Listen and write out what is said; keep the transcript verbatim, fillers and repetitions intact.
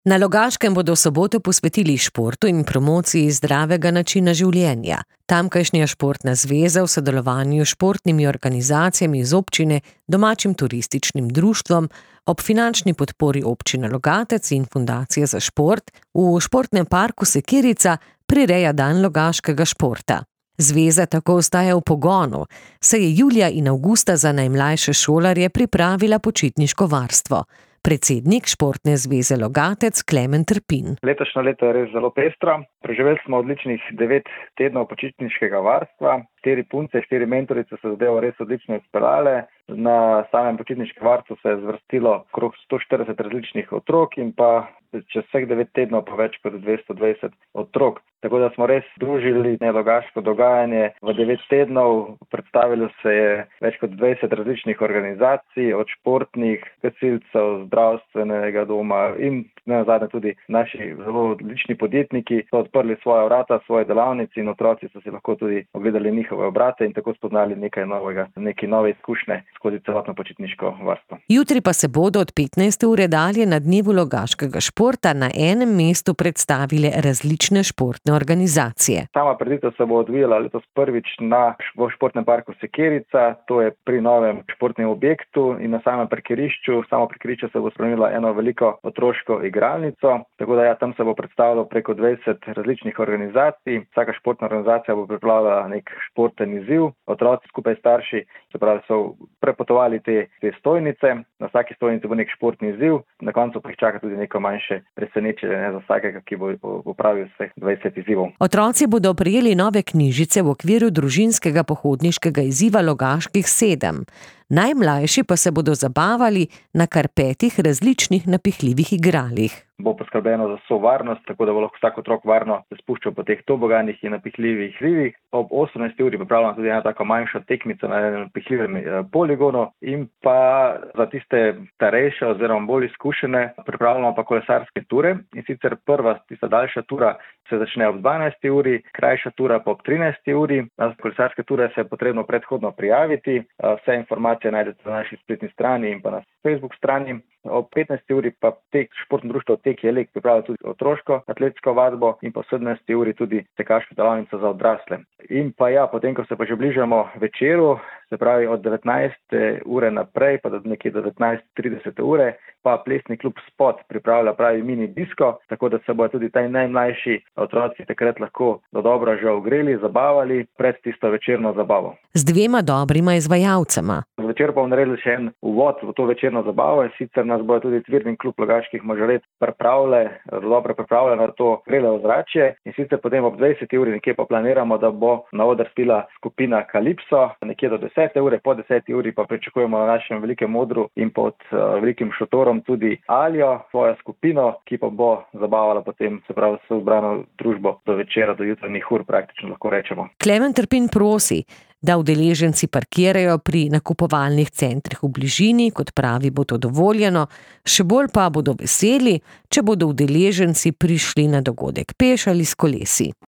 Na Logaškem bodo v soboto posvetili športu in promociji zdravega načina življenja. Tamkajšnja športna zveza v sodelovanju s športnimi organizacijami iz občine, domačim turističnim društvom, ob finančni podpori občine Logatec in Fundacije za šport v športnem parku Sekirica prireja dan logaškega športa. Zveza tako ostaja v pogonu, saj je julija in avgusta za najmlajše šolarje pripravila počitniško varstvo. Predsednik Športne zveze Logatec Klemen Trpin. Letošnje leto je res zelo pestro. Preživeli smo odličnih devet tednov počitniškega varstva. Štiri punce, štiri mentorice so zadevo res odlično izpeljale. Na samem počitniškem varstvu se je zvrstilo okrog sto štirideset različnih otrok in pa čez vseh devet tednov pa več kot dvesto dvajset otrok. Tako da smo res združili logaško dogajanje v devet tednov. Predstavilo se je več kot dvajset različnih organizacij, od športnih, gasilcev, zdravstvenega doma in nenazadnje tudi naši zelo odlični podjetniki so odprli svoja vrata, svoje delavnice in otroci so si lahko tudi ogledali njihove obrate in tako spoznali nekaj novega, neke nove izkušnje skozi celotno počitniško varstvo. Jutri pa se bodo od petnajste ure dalje na dnevu logaškega športa na enem mestu predstavile različne športne organizacije. Sama prireditev se bo odvijala letos prvič na športnem parku Sekirica, to je pri novem športnem objektu in na samem parkirišču. Samo parkirišče se bo spremenilo eno veliko otroško igralnico, tako da ja, tam se bo predstavilo preko dvajset različnih organizacij. Vsaka športna organizacija bo pripravila nek športen izziv. Otroci skupaj s starši, se pravi, so prepotovali te, te stojnice. Na vsaki stojnici bo nek športni izziv, na koncu pa jih čaka tudi neko manjše presenečenje za vsakega, ki bo opravil vseh dvajset izzivov. Otroci bodo prejeli nove knjižice v okviru družinskega pohodniškega izziva Logaških sedem. Najmlajši pa se bodo zabavali na kar petih različnih napihljivih igralih. Bo poskrbljeno za vso varnost, tako da bo lahko vsak otrok varno se spuščal po teh toboganih in napihljivih hribih. Ob osemnajsti uri pripravljamo tudi ena tako manjša tekmica na enem napihljivem poligonu in pa za tiste starejše oziroma bolj izkušene pripravljamo pa kolesarske ture. In sicer prva, tista daljša tura se začne ob dvanajsti uri, krajša tura pa ob trinajsti uri. Na kolesarske ture se je potrebno predhodno prijaviti. Vse informacije najdete na naši spletni strani in pa na Facebook strani. Ob petnajsti uri pa tek športno društvo Tek Jelek pripravlja tudi otroško atletsko vadbo in pa ob sedemnajsti uri tudi tekaško delavnico za odrasle. In pa ja, potem, ko se pa že bližamo večeru, se pravi od devetnajste ure naprej pa do nekje do devetnajst trideset ure, pa plesni klub Spot pripravlja pravi mini disko, tako da se bodo tudi taj najmlajši otroci takrat lahko do dobro že ogreli, zabavali pred tisto večerno zabavo. Z dvema dobrima izvajalcema. Zvečer pa bomo naredili še en uvod v to večerno zabavo, sicer nas bo tudi Cvirni klub Logaških Mažoret pripravile, dobro pripravile na to vrelo ozračje in sicer potem ob dvajseti uri nekje pa planiramo, da bo na oder stila skupina Kalipso, nekje do desete ure, po deseti uri pa pričakujemo na našem velikem odru in pod uh, velikim šotorom tudi Aljo, svojo skupino, ki pa bo zabavala potem, se pravi, vso zbrano družbo do večera, do jutranjih ur praktično lahko rečemo. Klemen Trpin prosi, da udeleženci parkirajo pri nakupovalnih centrih v bližini, kot pravi, bo to dovoljeno, še bolj pa bodo veseli, če bodo udeleženci prišli na dogodek peš ali s kolesi.